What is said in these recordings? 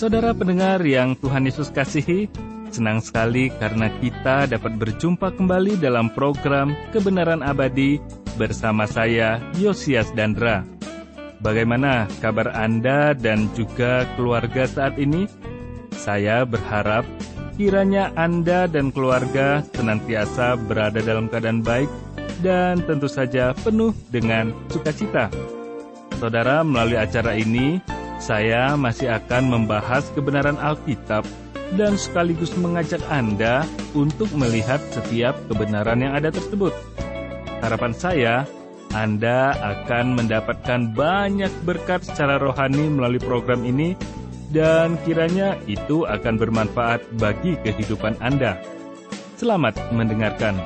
Saudara pendengar yang Tuhan Yesus kasihi, senang sekali karena kita dapat berjumpa kembali dalam program Kebenaran Abadi bersama saya, Yosias Dandra. Bagaimana kabar Anda dan juga keluarga saat ini? Saya berharap kiranya Anda dan keluarga senantiasa berada dalam keadaan baik dan tentu saja penuh dengan sukacita. Saudara, melalui acara ini, saya masih akan membahas kebenaran Alkitab dan sekaligus mengajak Anda untuk melihat setiap kebenaran yang ada tersebut. Harapan saya, Anda akan mendapatkan banyak berkat secara rohani melalui program ini dan kiranya itu akan bermanfaat bagi kehidupan Anda. Selamat mendengarkan.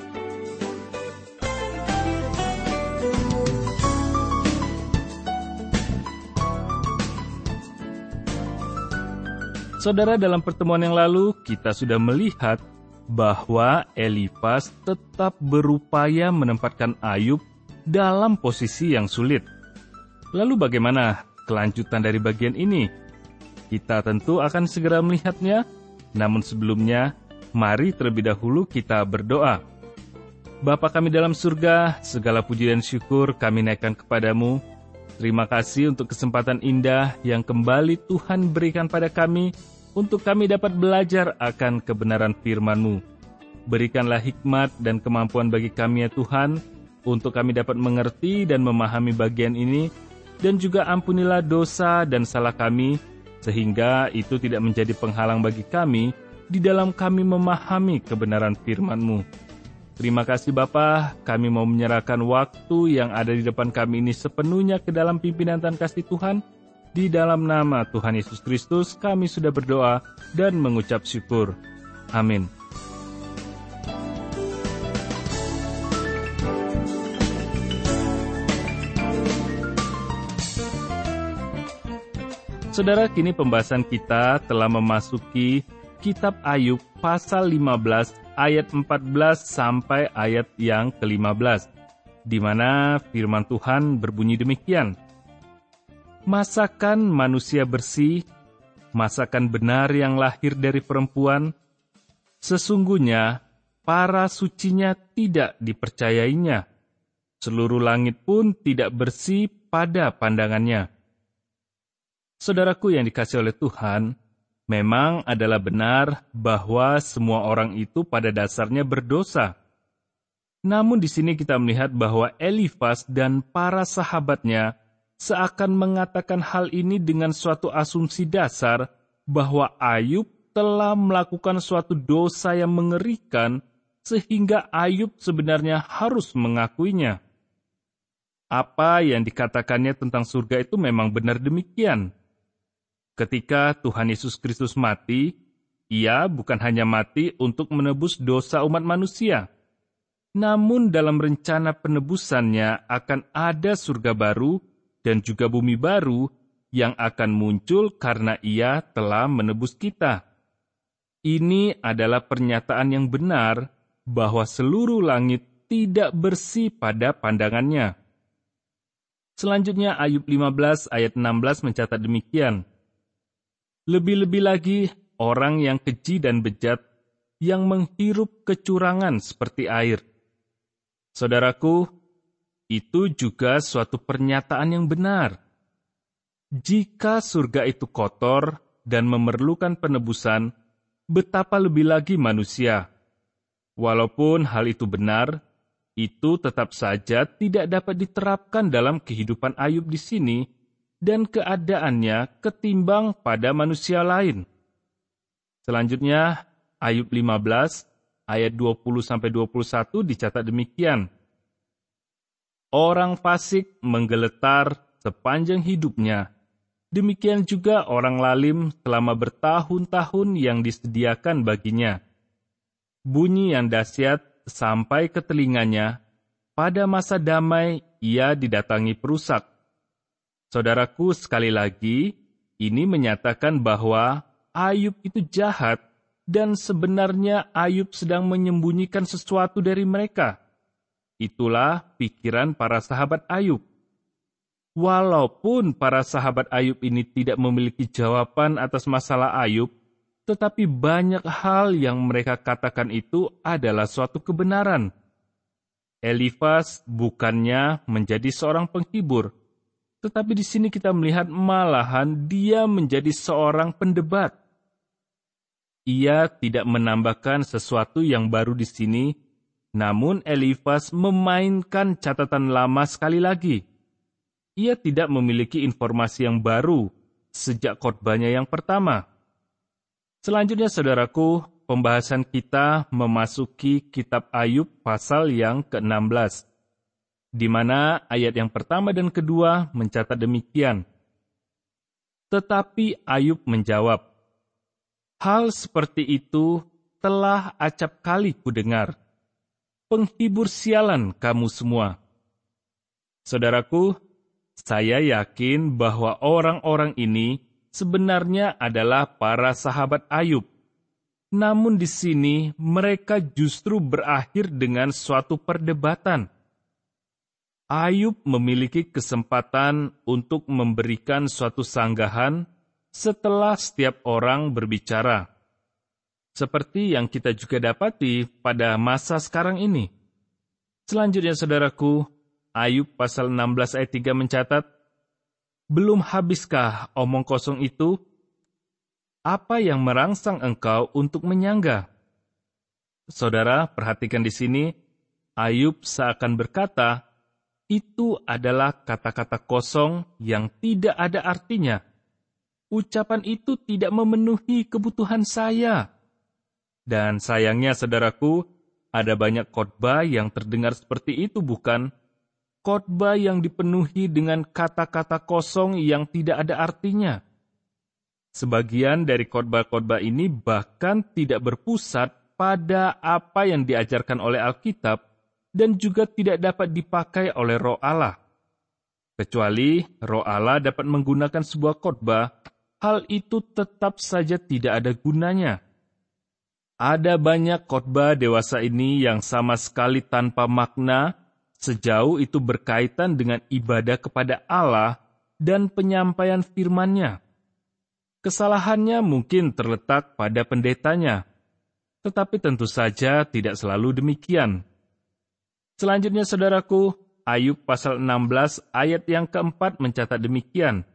Saudara, dalam pertemuan yang lalu kita sudah melihat bahwa Elifas tetap berupaya menempatkan Ayub dalam posisi yang sulit. Lalu bagaimana kelanjutan dari bagian ini? Kita tentu akan segera melihatnya, namun sebelumnya mari terlebih dahulu kita berdoa. Bapa kami dalam surga, segala puji dan syukur kami naikkan kepadamu. Terima kasih untuk kesempatan indah yang kembali Tuhan berikan pada kami, untuk kami dapat belajar akan kebenaran firman-Mu. Berikanlah hikmat dan kemampuan bagi kami ya Tuhan, untuk kami dapat mengerti dan memahami bagian ini, dan juga ampunilah dosa dan salah kami, sehingga itu tidak menjadi penghalang bagi kami di dalam kami memahami kebenaran firman-Mu. Terima kasih Bapa, kami mau menyerahkan waktu yang ada di depan kami ini sepenuhnya ke dalam pimpinan dan kasih Tuhan. Di dalam nama Tuhan Yesus Kristus kami sudah berdoa dan mengucap syukur. Amin. Saudara, kini pembahasan kita telah memasuki Kitab Ayub pasal 15 ayat 14 sampai ayat yang ke-15, di mana firman Tuhan berbunyi demikian. Masakan manusia bersih, masakan benar yang lahir dari perempuan, sesungguhnya para sucinya tidak dipercayainya, seluruh langit pun tidak bersih pada pandangannya. Saudaraku yang dikasihi oleh Tuhan, memang adalah benar bahwa semua orang itu pada dasarnya berdosa. Namun di sini kita melihat bahwa Elifas dan para sahabatnya seakan mengatakan hal ini dengan suatu asumsi dasar bahwa Ayub telah melakukan suatu dosa yang mengerikan sehingga Ayub sebenarnya harus mengakuinya. Apa yang dikatakannya tentang surga itu memang benar demikian. Ketika Tuhan Yesus Kristus mati, Ia bukan hanya mati untuk menebus dosa umat manusia, namun dalam rencana penebusannya akan ada surga baru dan juga bumi baru yang akan muncul karena Ia telah menebus kita. Ini adalah pernyataan yang benar bahwa seluruh langit tidak bersih pada pandangannya. Selanjutnya Ayub 15 ayat 16 mencatat demikian. Lebih-lebih lagi orang yang keji dan bejat yang menghirup kecurangan seperti air. Saudaraku, itu juga suatu pernyataan yang benar. Jika surga itu kotor dan memerlukan penebusan, betapa lebih lagi manusia. Walaupun hal itu benar, itu tetap saja tidak dapat diterapkan dalam kehidupan Ayub di sini dan keadaannya ketimbang pada manusia lain. Selanjutnya, Ayub 15 ayat 20-21 dicatat demikian. Orang fasik menggeletar sepanjang hidupnya. Demikian juga orang lalim selama bertahun-tahun yang disediakan baginya. Bunyi yang dahsyat sampai ke telinganya. Pada masa damai ia didatangi perusak. Saudaraku, sekali lagi, ini menyatakan bahwa Ayub itu jahat dan sebenarnya Ayub sedang menyembunyikan sesuatu dari mereka. Itulah pikiran para sahabat Ayub. walaupun para sahabat Ayub ini tidak memiliki jawaban atas masalah Ayub, tetapi banyak hal yang mereka katakan itu adalah suatu kebenaran. Elifas bukannya menjadi seorang penghibur, tetapi di sini kita melihat malahan dia menjadi seorang pendebat. Ia tidak menambahkan sesuatu yang baru di sini, namun Elifas memainkan catatan lama sekali lagi. Ia tidak memiliki informasi yang baru sejak khotbahnya yang pertama. Selanjutnya, saudaraku, pembahasan kita memasuki kitab Ayub pasal yang ke-16, di mana ayat yang pertama dan kedua mencatat demikian. Tetapi Ayub menjawab, "Hal seperti itu telah acap kali kudengar. Penghibur sialan kamu semua." Saudaraku, saya yakin bahwa orang-orang ini sebenarnya adalah para sahabat Ayub. Namun di sini mereka justru berakhir dengan suatu perdebatan. Ayub memiliki kesempatan untuk memberikan suatu sanggahan setelah setiap orang berbicara. Seperti yang kita juga dapati pada masa sekarang ini. Selanjutnya, saudaraku, Ayub pasal 16 ayat 3 mencatat, "Belum habiskah omong kosong itu? Apa yang merangsang engkau untuk menyangga?" Saudara, perhatikan di sini, Ayub seakan berkata, itu adalah kata-kata kosong yang tidak ada artinya. Ucapan itu tidak memenuhi kebutuhan saya. Dan sayangnya, saudaraku, ada banyak khotbah yang terdengar seperti itu, bukan? Khotbah yang dipenuhi dengan kata-kata kosong yang tidak ada artinya. Sebagian dari khotbah-khotbah ini bahkan tidak berpusat pada apa yang diajarkan oleh Alkitab dan juga tidak dapat dipakai oleh Roh Allah. Kecuali Roh Allah dapat menggunakan sebuah khotbah, hal itu tetap saja tidak ada gunanya. Ada banyak khotbah dewasa ini yang sama sekali tanpa makna, sejauh itu berkaitan dengan ibadah kepada Allah dan penyampaian firman-Nya. Kesalahannya mungkin terletak pada pendetanya, tetapi tentu saja tidak selalu demikian. Selanjutnya, saudaraku, Ayub pasal 16 ayat yang keempat mencatat demikian.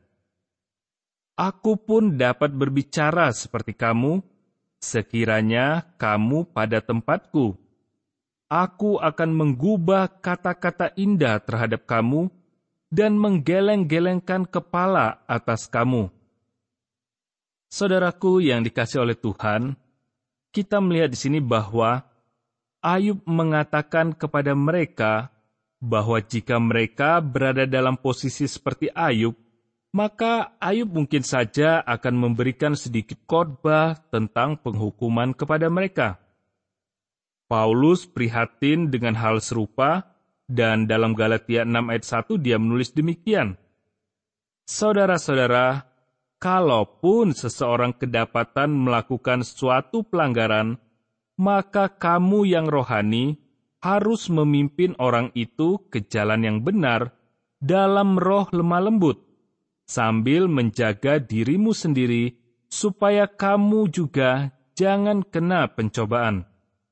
"Aku pun dapat berbicara seperti kamu, sekiranya kamu pada tempatku. Aku akan menggubah kata-kata indah terhadap kamu dan menggeleng-gelengkan kepala atas kamu." Saudaraku yang dikasihi oleh Tuhan, kita melihat di sini bahwa Ayub mengatakan kepada mereka bahwa jika mereka berada dalam posisi seperti Ayub, maka Ayub mungkin saja akan memberikan sedikit khotbah tentang penghukuman kepada mereka. Paulus prihatin dengan hal serupa, dan dalam Galatia 6 ayat 1 dia menulis demikian. "Saudara-saudara, kalaupun seseorang kedapatan melakukan suatu pelanggaran, maka kamu yang rohani harus memimpin orang itu ke jalan yang benar dalam roh lemah lembut, sambil menjaga dirimu sendiri, supaya kamu juga jangan kena pencobaan."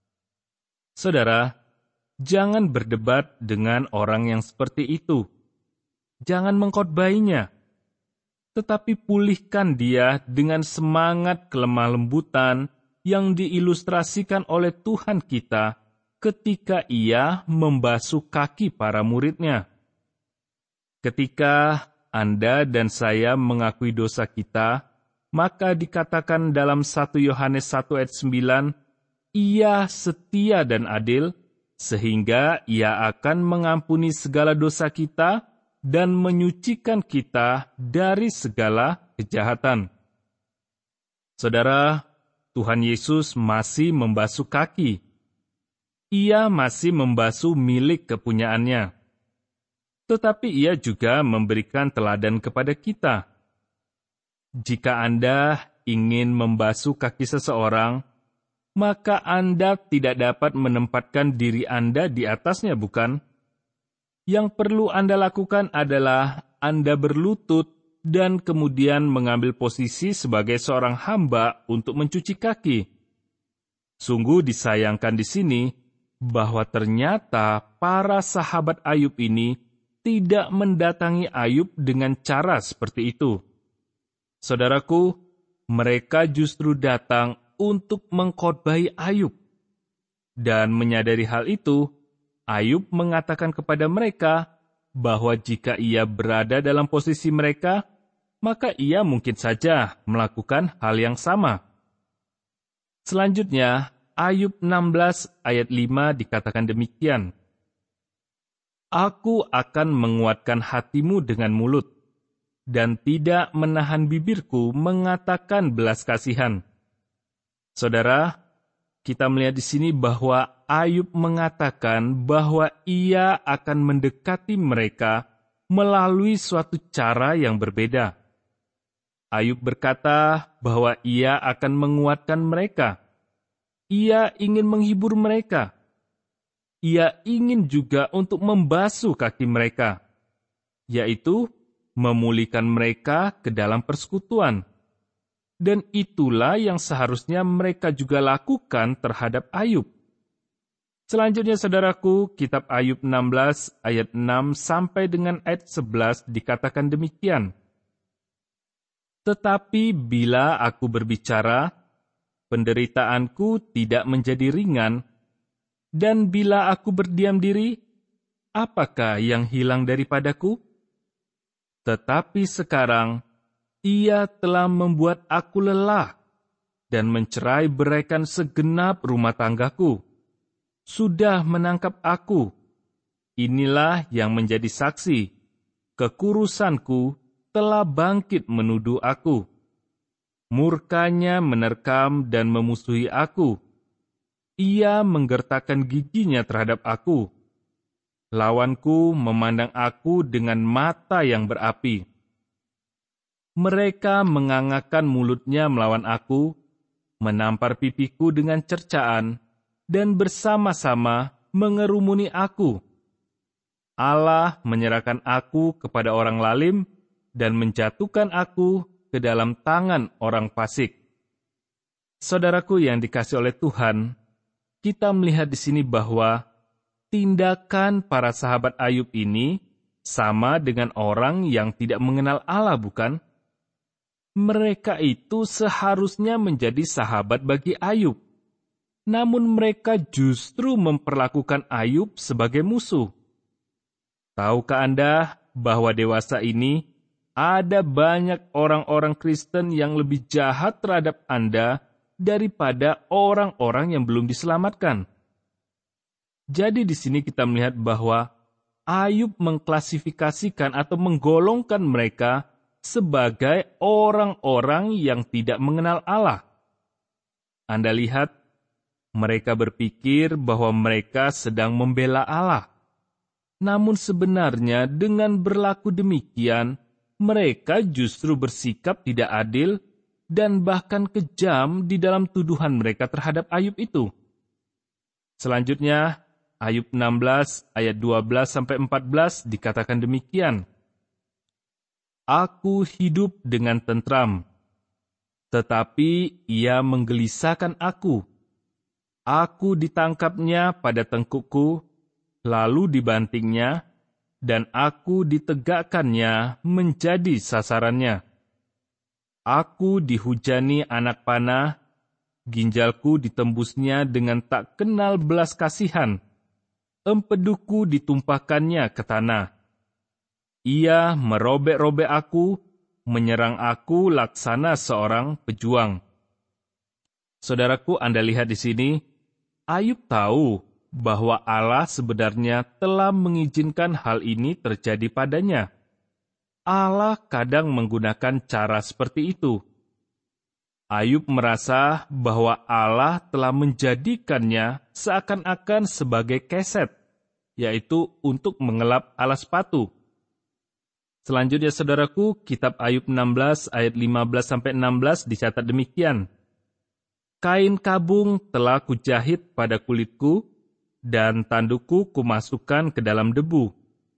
Saudara, jangan berdebat dengan orang yang seperti itu. Jangan mengkhotbainya, tetapi pulihkan dia dengan semangat kelemah lembutan yang diilustrasikan oleh Tuhan kita ketika ia membasuh kaki para muridnya. Ketika Anda dan saya mengakui dosa kita, maka dikatakan dalam 1 Yohanes 1 ayat 9, "Ia setia dan adil, sehingga ia akan mengampuni segala dosa kita dan menyucikan kita dari segala kejahatan." Saudara, Tuhan Yesus masih membasuh kaki. Ia masih membasuh milik kepunyaannya. Tetapi ia juga memberikan teladan kepada kita. Jika Anda ingin membasuh kaki seseorang, maka Anda tidak dapat menempatkan diri Anda di atasnya, bukan? Yang perlu Anda lakukan adalah Anda berlutut dan kemudian mengambil posisi sebagai seorang hamba untuk mencuci kaki. Sungguh disayangkan di sini bahwa ternyata para sahabat Ayub ini tidak mendatangi Ayub dengan cara seperti itu. Saudaraku, mereka justru datang untuk mengkhotbahi Ayub. Dan menyadari hal itu, Ayub mengatakan kepada mereka bahwa jika ia berada dalam posisi mereka, maka ia mungkin saja melakukan hal yang sama. Selanjutnya, Ayub 16 ayat 5 dikatakan demikian. Aku akan menguatkan hatimu dengan mulut, dan tidak menahan bibirku mengatakan belas kasihan. Saudara, kita melihat di sini bahwa Ayub mengatakan bahwa ia akan mendekati mereka melalui suatu cara yang berbeda. Ayub berkata bahwa ia akan menguatkan mereka. Ia ingin menghibur mereka. Ia ingin juga untuk membasuh kaki mereka, yaitu memulihkan mereka ke dalam persekutuan. Dan itulah yang seharusnya mereka juga lakukan terhadap Ayub. Selanjutnya, saudaraku, kitab Ayub 16 ayat 6 sampai dengan ayat 11 dikatakan demikian. Tetapi bila aku berbicara, penderitaanku tidak menjadi ringan, dan bila aku berdiam diri, apakah yang hilang daripadaku? Tetapi sekarang, ia telah membuat aku lelah, dan mencerai-beraikan segenap rumah tanggaku. Sudah menangkap aku. Inilah yang menjadi saksi. Kekurusanku telah bangkit menuduh aku. Murkanya menerkam dan memusuhi aku. Ia menggertakkan giginya terhadap aku. Lawanku memandang aku dengan mata yang berapi. Mereka mengangakkan mulutnya melawan aku, menampar pipiku dengan cercaan, dan bersama-sama mengerumuni aku. Allah menyerahkan aku kepada orang lalim dan menjatuhkan aku ke dalam tangan orang fasik. Saudaraku yang dikasihi oleh Tuhan, kita melihat di sini bahwa tindakan para sahabat Ayub ini sama dengan orang yang tidak mengenal Allah, bukan? Mereka itu seharusnya menjadi sahabat bagi Ayub. Namun mereka justru memperlakukan Ayub sebagai musuh. Tahukah Anda bahwa dewasa ini ada banyak orang-orang Kristen yang lebih jahat terhadap Anda daripada orang-orang yang belum diselamatkan? Jadi di sini kita melihat bahwa Ayub mengklasifikasikan atau menggolongkan mereka sebagai orang-orang yang tidak mengenal Allah. Anda lihat, mereka berpikir bahwa mereka sedang membela Allah. Namun sebenarnya dengan berlaku demikian, mereka justru bersikap tidak adil dan bahkan kejam di dalam tuduhan mereka terhadap Ayub itu. Selanjutnya, Ayub 16 ayat 12-14 dikatakan demikian. Aku hidup dengan tentram, tetapi ia menggelisahkan aku. Aku ditangkapnya pada tengkukku, lalu dibantingnya, dan aku ditegakkannya menjadi sasarannya. Aku dihujani anak panah, ginjalku ditembusnya dengan tak kenal belas kasihan, empeduku ditumpahkannya ke tanah. Ia merobek-robek aku, menyerang aku laksana seorang pejuang. Saudaraku, Anda lihat di sini, Ayub tahu bahwa Allah sebenarnya telah mengizinkan hal ini terjadi padanya. Allah kadang menggunakan cara seperti itu. Ayub merasa bahwa Allah telah menjadikannya seakan-akan sebagai keset, yaitu untuk mengelap alas sepatu. Selanjutnya, saudaraku, kitab Ayub 16 ayat 15-16 dicatat demikian. Kain kabung telah kujahit pada kulitku, dan tandukku kumasukkan ke dalam debu.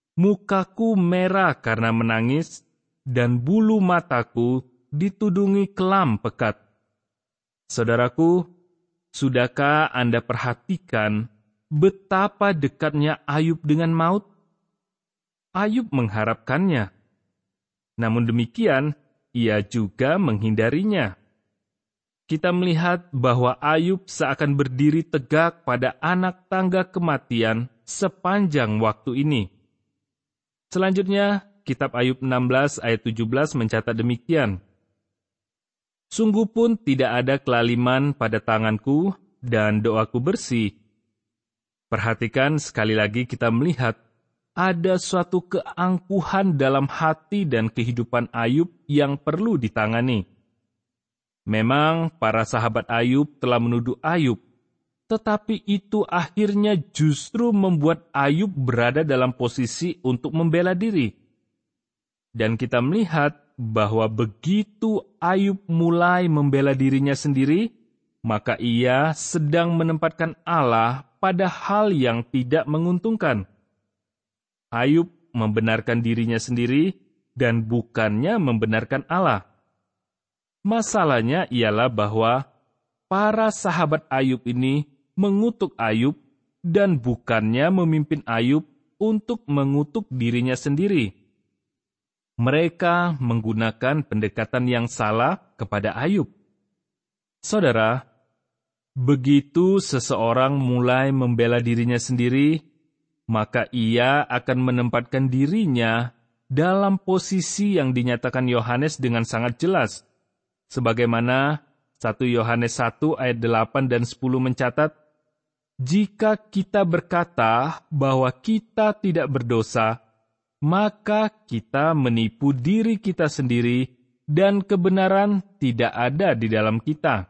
Mukaku merah karena menangis, dan bulu mataku ditudungi kelam pekat. Saudaraku, sudahkah Anda perhatikan betapa dekatnya Ayub dengan maut? Ayub mengharapkannya. Namun demikian, ia juga menghindarinya. Kita melihat bahwa Ayub seakan berdiri tegak pada anak tangga kematian sepanjang waktu ini. Selanjutnya, kitab Ayub 16 ayat 17 mencatat demikian. Sungguh pun tidak ada kelaliman pada tanganku dan doaku bersih. Perhatikan sekali lagi kita melihat ada suatu keangkuhan dalam hati dan kehidupan Ayub yang perlu ditangani. Memang para sahabat Ayub telah menuduh Ayub, tetapi itu akhirnya justru membuat Ayub berada dalam posisi untuk membela diri. Dan kita melihat bahwa begitu Ayub mulai membela dirinya sendiri, maka ia sedang menempatkan Allah pada hal yang tidak menguntungkan. Ayub membenarkan dirinya sendiri dan bukannya membenarkan Allah. Masalahnya ialah bahwa para sahabat Ayub ini mengutuk Ayub dan bukannya memimpin Ayub untuk mengutuk dirinya sendiri. Mereka menggunakan pendekatan yang salah kepada Ayub. Saudara, begitu seseorang mulai membela dirinya sendiri, maka ia akan menempatkan dirinya dalam posisi yang dinyatakan Yohanes dengan sangat jelas. Sebagaimana 1 Yohanes 1 ayat 8 dan 10 mencatat, jika kita berkata bahwa kita tidak berdosa, maka kita menipu diri kita sendiri dan kebenaran tidak ada di dalam kita.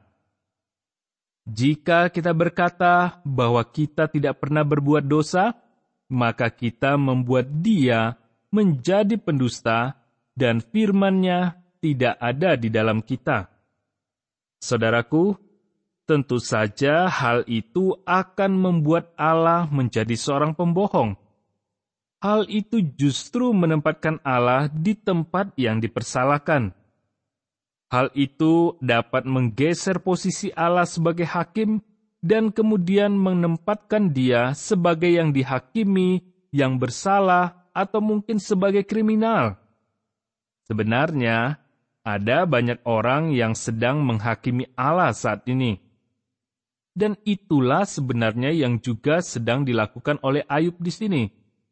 Jika kita berkata bahwa kita tidak pernah berbuat dosa, maka kita membuat Dia menjadi pendusta dan firman-Nya tidak ada di dalam kita. Saudaraku, tentu saja hal itu akan membuat Allah menjadi seorang pembohong. Hal itu justru menempatkan Allah di tempat yang dipersalahkan. Hal itu dapat menggeser posisi Allah sebagai hakim dan kemudian menempatkan Dia sebagai yang dihakimi, yang bersalah, atau mungkin sebagai kriminal. Sebenarnya, ada banyak orang yang sedang menghakimi Allah saat ini. Dan itulah sebenarnya yang juga sedang dilakukan oleh Ayub di sini.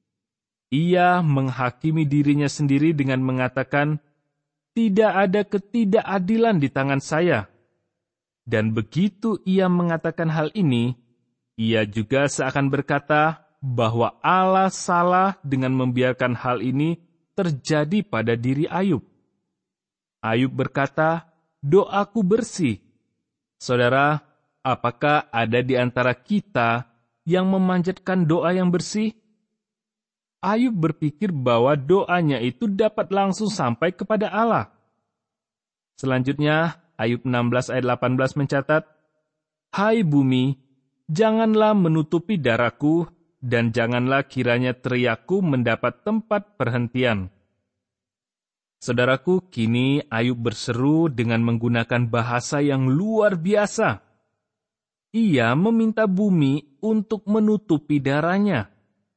Ia menghakimi dirinya sendiri dengan mengatakan, tidak ada ketidakadilan di tangan saya. Dan begitu ia mengatakan hal ini, ia juga seakan berkata bahwa Allah salah dengan membiarkan hal ini terjadi pada diri Ayub. Ayub berkata, doaku bersih. Saudara, apakah ada di antara kita yang memanjatkan doa yang bersih? Ayub berpikir bahwa doanya itu dapat langsung sampai kepada Allah. Selanjutnya, Ayub 16 ayat 18 mencatat, Hai bumi, janganlah menutupi darahku, dan janganlah kiranya teriakku mendapat tempat perhentian. Saudaraku, kini Ayub berseru dengan menggunakan bahasa yang luar biasa. Ia meminta bumi untuk menutupi darahnya.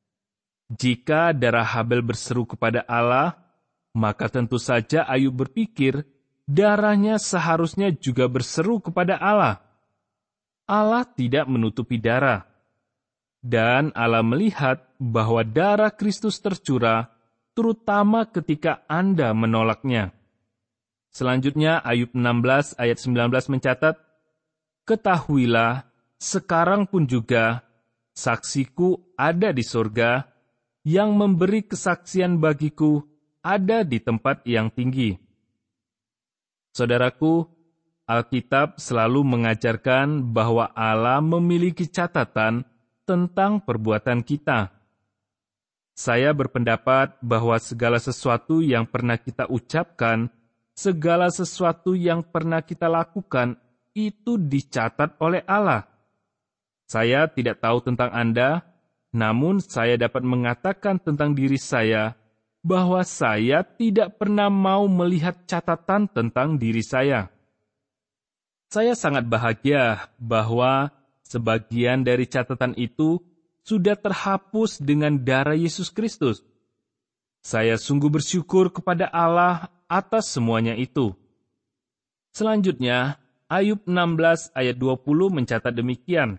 Jika darah Habel berseru kepada Allah, maka tentu saja Ayub berpikir darahnya seharusnya juga berseru kepada Allah. Allah tidak menutupi darah. Dan Allah melihat bahwa darah Kristus tercurah terutama ketika Anda menolaknya. Selanjutnya, Ayub 16 ayat 19 mencatat, Ketahuilah, sekarang pun juga, saksiku ada di surga, yang memberi kesaksian bagiku ada di tempat yang tinggi. Saudaraku, Alkitab selalu mengajarkan bahwa Allah memiliki catatan tentang perbuatan kita. Saya berpendapat bahwa segala sesuatu yang pernah kita ucapkan, segala sesuatu yang pernah kita lakukan, itu dicatat oleh Allah. Saya tidak tahu tentang Anda, Namun saya dapat mengatakan tentang diri saya bahwa saya tidak pernah mau melihat catatan tentang diri saya. Saya sangat bahagia bahwa sebagian dari catatan itu sudah terhapus dengan darah Yesus Kristus. Saya sungguh bersyukur kepada Allah atas semuanya itu. Selanjutnya, Ayub 16 ayat 20 mencatat demikian.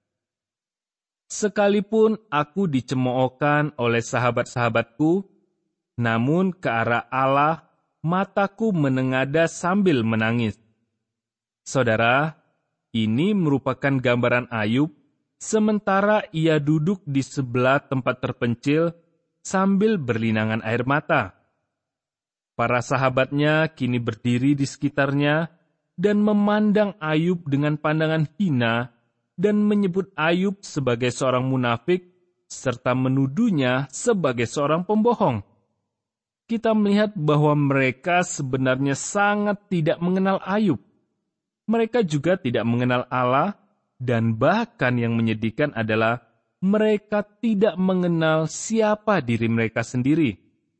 Sekalipun aku dicemoohkan oleh sahabat-sahabatku, namun ke arah Allah mataku menengadah sambil menangis. Saudara, ini merupakan gambaran Ayub sementara ia duduk di sebelah tempat terpencil sambil berlinangan air mata. Para sahabatnya kini berdiri di sekitarnya dan memandang Ayub dengan pandangan hina dan menyebut Ayub sebagai seorang munafik serta menuduhnya sebagai seorang pembohong. Kita melihat bahwa mereka sebenarnya sangat tidak mengenal Ayub. Mereka juga tidak mengenal Allah, dan bahkan yang menyedihkan adalah mereka tidak mengenal siapa diri mereka sendiri.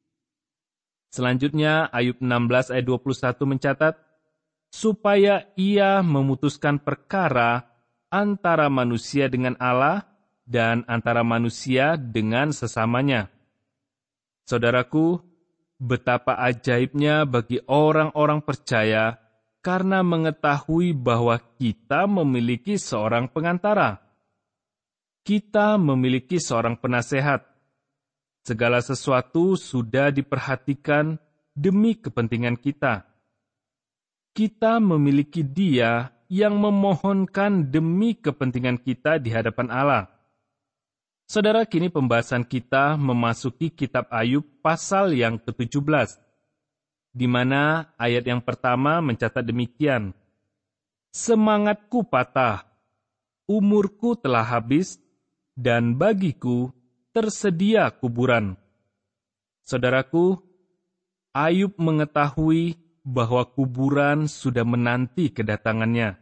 Selanjutnya, Ayub 16 ayat 21 mencatat, supaya ia memutuskan perkara antara manusia dengan Allah dan antara manusia dengan sesamanya. Saudaraku, betapa ajaibnya bagi orang-orang percaya karena mengetahui bahwa kita memiliki seorang pengantara. Kita memiliki seorang penasehat. Segala sesuatu sudah diperhatikan demi kepentingan kita. Kita memiliki Dia yang memohonkan demi kepentingan kita di hadapan Allah. Saudara, kini pembahasan kita memasuki kitab Ayub pasal yang ke-17, di mana ayat yang pertama mencatat demikian. Semangatku patah, umurku telah habis, dan bagiku tersedia kuburan. Saudaraku, Ayub mengetahui bahwa kuburan sudah menanti kedatangannya.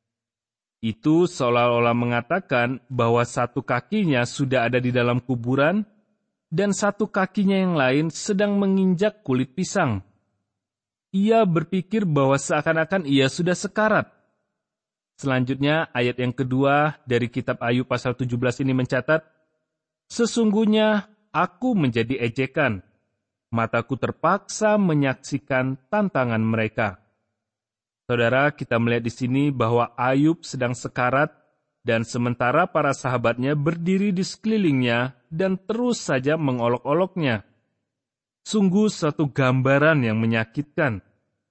Itu seolah-olah mengatakan bahwa satu kakinya sudah ada di dalam kuburan, dan satu kakinya yang lain sedang menginjak kulit pisang. Ia berpikir bahwa seakan-akan ia sudah sekarat. Selanjutnya, ayat yang kedua dari kitab Ayub pasal 17 ini mencatat, sesungguhnya aku menjadi ejekan, mataku terpaksa menyaksikan tantangan mereka. Saudara, kita melihat di sini bahwa Ayub sedang sekarat, dan sementara para sahabatnya berdiri di sekelilingnya dan terus saja mengolok-oloknya. Sungguh suatu gambaran yang menyakitkan.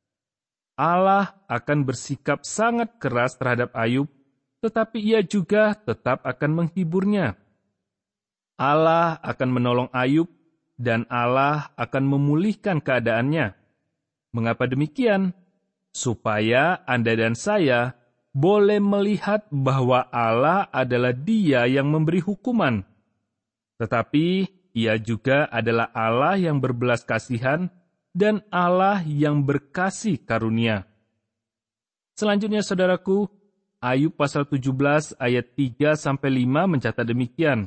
Allah akan bersikap sangat keras terhadap Ayub, tetapi ia juga tetap akan menghiburnya. Allah akan menolong Ayub, dan Allah akan memulihkan keadaannya. Mengapa demikian? Supaya Anda dan saya boleh melihat bahwa Allah adalah Dia yang memberi hukuman. Tetapi Ia juga adalah Allah yang berbelas kasihan dan Allah yang berkasih karunia. Selanjutnya, saudaraku, Ayub pasal 17 ayat 3-5 mencatat demikian.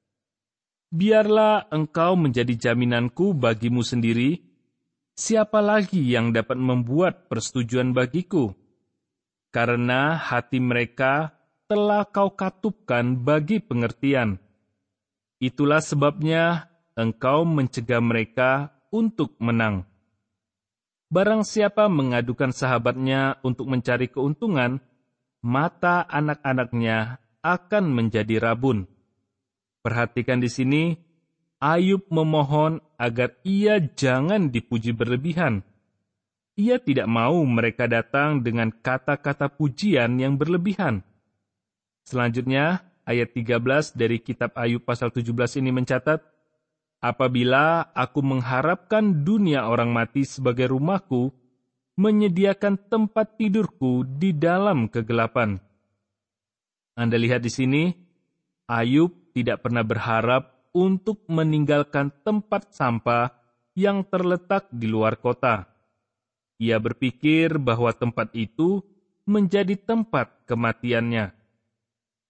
Biarlah engkau menjadi jaminanku bagimu sendiri, siapa lagi yang dapat membuat persetujuan bagiku? Karena hati mereka telah kau katupkan bagi pengertian. Itulah sebabnya engkau mencegah mereka untuk menang. Barang siapa mengadukan sahabatnya untuk mencari keuntungan, mata anak-anaknya akan menjadi rabun. Perhatikan di sini, Ayub memohon agar ia jangan dipuji berlebihan. Ia tidak mau mereka datang dengan kata-kata pujian yang berlebihan. Selanjutnya, ayat 13 dari kitab Ayub pasal 17 ini mencatat, apabila aku mengharapkan dunia orang mati sebagai rumahku, menyediakan tempat tidurku di dalam kegelapan. Anda lihat di sini, Ayub tidak pernah berharap untuk meninggalkan tempat sampah yang terletak di luar kota. Ia berpikir bahwa tempat itu menjadi tempat kematiannya.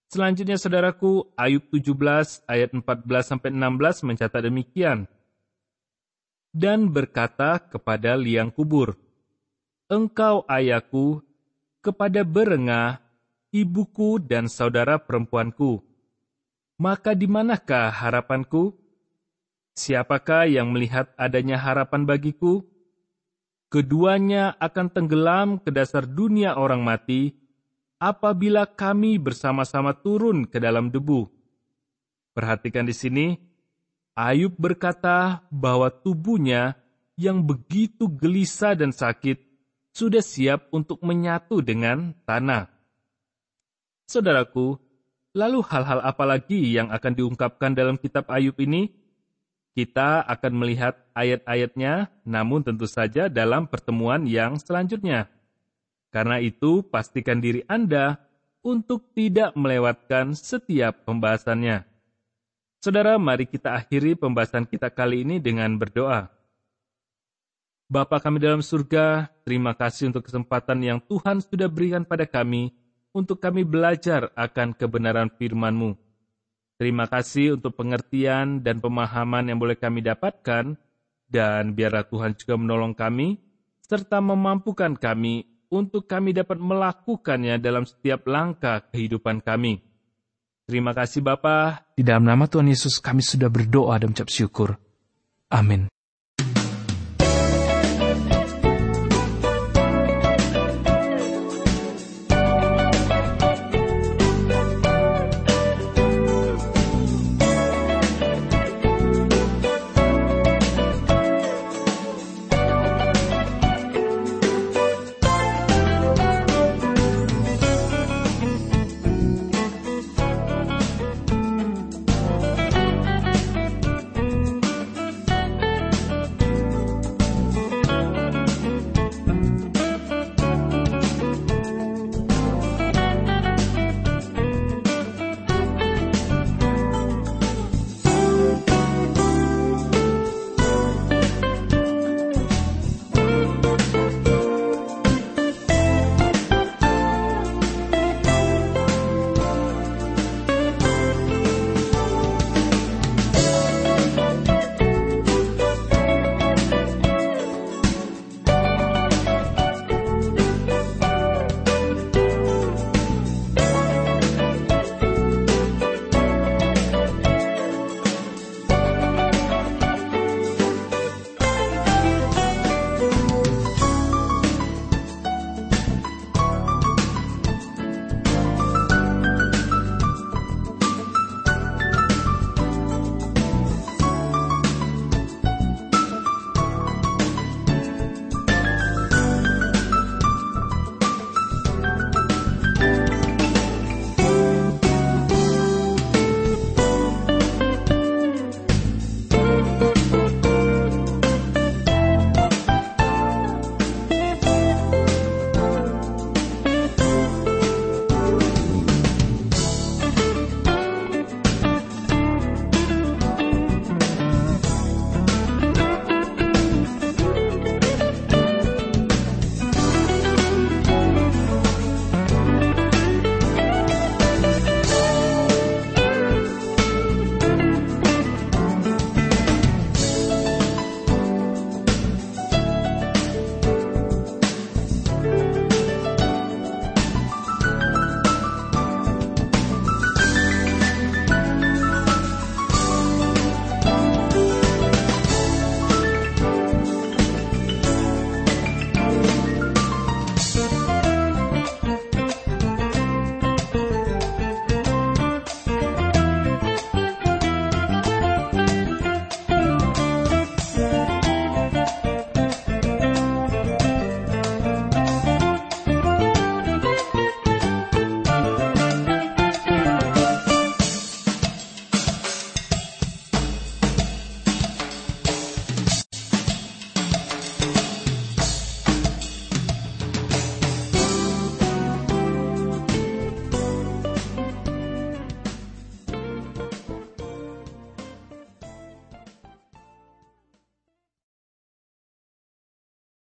Selanjutnya saudaraku, Ayub 17 ayat 14-16 mencatat demikian. Dan berkata kepada liang kubur, "Engkau ayahku, kepada berengah, ibuku dan saudara perempuanku. Maka di manakah harapanku? Siapakah yang melihat adanya harapan bagiku? Keduanya akan tenggelam ke dasar dunia orang mati, apabila kami bersama-sama turun ke dalam debu." Perhatikan di sini, Ayub berkata bahwa tubuhnya yang begitu gelisah dan sakit sudah siap untuk menyatu dengan tanah. Saudaraku, lalu hal-hal apa lagi yang akan diungkapkan dalam kitab Ayub ini? Kita akan melihat ayat-ayatnya, namun tentu saja dalam pertemuan yang selanjutnya. Karena itu, pastikan diri Anda untuk tidak melewatkan setiap pembahasannya. Saudara, mari kita akhiri pembahasan kita kali ini dengan berdoa. Bapa kami dalam surga, terima kasih untuk kesempatan yang Tuhan sudah berikan pada kami untuk kami belajar akan kebenaran firman-Mu. Terima kasih untuk pengertian dan pemahaman yang boleh kami dapatkan, dan biarlah Tuhan juga menolong kami, serta memampukan kami untuk kami dapat melakukannya dalam setiap langkah kehidupan kami. Terima kasih Bapa. Di dalam nama Tuhan Yesus kami sudah berdoa dan mengucap syukur. Amin.